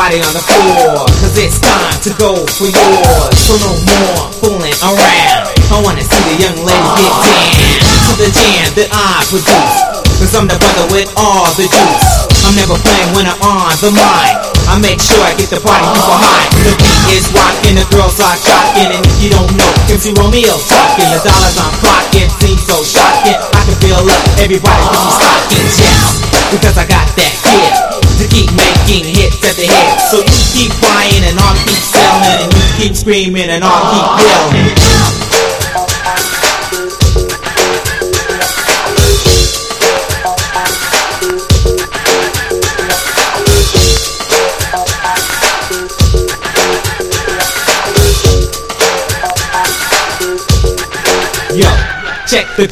everybody on the floor, cause it's time to go for yours. So no more fooling around, I wanna see the young lady get down to the jam that I produce, cause I'm the brother with all the juice. I'm never playing when I'm on the mic, I make sure I get the party people high. The beat is rocking, the girls are jocking, and if you don't know, MC Romeo talking. The dollars I'm clocking seem so shocking, I can feel up everybody with these stockings, yes, because I got that gift to keep making hits at the head. So you keep crying and I'll keep selling, and you keep screaming and I'll keep yelling. Yo, check the